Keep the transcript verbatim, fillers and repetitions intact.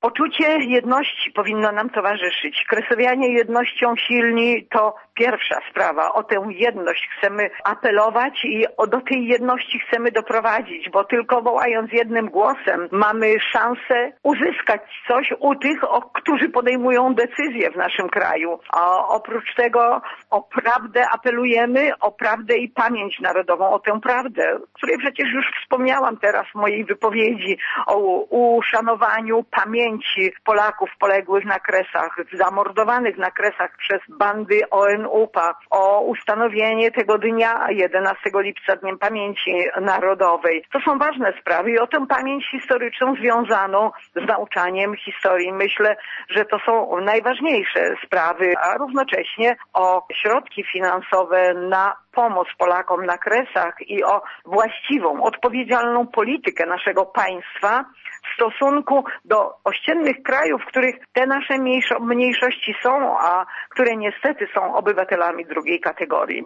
Poczucie jedności powinno nam towarzyszyć. Kresowianie jednością silni to pierwsza sprawa. O tę jedność chcemy apelować i do tej jedności chcemy doprowadzić, bo tylko wołając jednym głosem mamy szansę uzyskać coś u tych, o, którzy podejmują decyzje w naszym kraju. A oprócz tego o prawdę apelujemy, o prawdę i pamięć narodową, o tę prawdę, o której przecież już wspomniałam teraz w mojej wypowiedzi, o uszanowaniu pamięci Polaków poległych na Kresach, zamordowanych na Kresach przez bandy O N U P A, o ustanowienie tego dnia jedenastego lipca Dniem Pamięci Narodowej. To są ważne sprawy i o tę pamięć historyczną związaną z nauczaniem historii. Myślę, że to są najważniejsze sprawy, a równocześnie o środki finansowe na pomoc Polakom na Kresach i o właściwą, odpowiedzialną politykę naszego państwa w stosunku do ościennych krajów, w których te nasze mniejszo- mniejszości są, a które niestety są obywatelami drugiej kategorii.